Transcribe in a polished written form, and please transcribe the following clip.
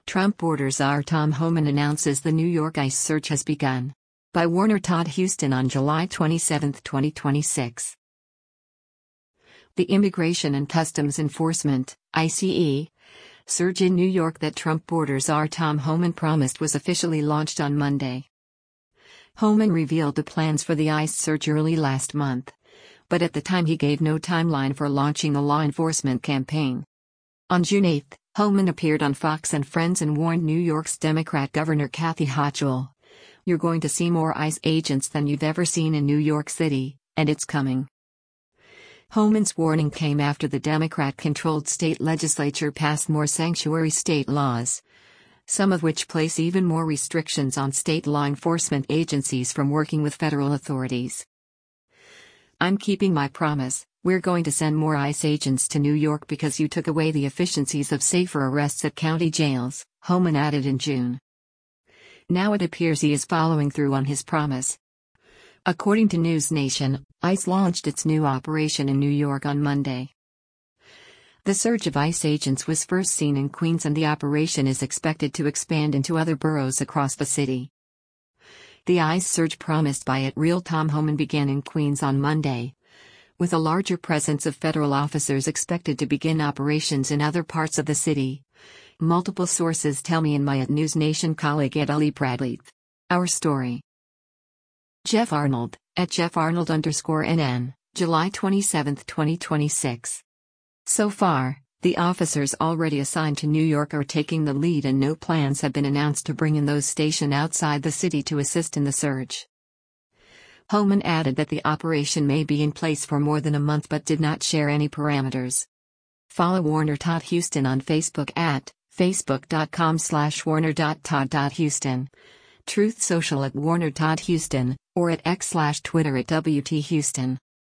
Trump border czar Tom Homan announces the New York ICE search has begun. By Warner Todd Huston on July 27, 2026. The Immigration and Customs Enforcement, ICE, surge in New York that Trump border czar Tom Homan promised was officially launched on Monday. Homan revealed the plans for the ICE search early last month, but at the time he gave no timeline for launching the law enforcement campaign. On June 8, Homan appeared on Fox and Friends and warned New York's Democrat Governor Kathy Hochul, "You're going to see more ICE agents than you've ever seen in New York City, and it's coming." Homan's warning came after the Democrat-controlled state legislature passed more sanctuary state laws, some of which place even more restrictions on state law enforcement agencies from working with federal authorities. "I'm keeping my promise. We're going to send more ICE agents to New York because you took away the efficiencies of safer arrests at county jails," Homan added in June. Now it appears he is following through on his promise. According to News Nation, ICE launched its new operation in New York on Monday. The surge of ICE agents was first seen in Queens, and the operation is expected to expand into other boroughs across the city. The ICE surge promised by @Real Tom Homan began in Queens on Monday, with a larger presence of federal officers expected to begin operations in other parts of the city. Multiple sources tell me, and my @News Nation colleague Ali Bradley. Our story. Jeff Arnold, @JeffArnold_NN, July 27, 2026. So far, the officers already assigned to New York are taking the lead, and no plans have been announced to bring in those stationed outside the city to assist in the surge. Homan added that the operation may be in place for more than a month but did not share any parameters. Follow Warner Todd Huston on Facebook at facebook.com/warner.todd.huston, Truth Social @Warner Todd Huston, or at X/Twitter @WT Huston.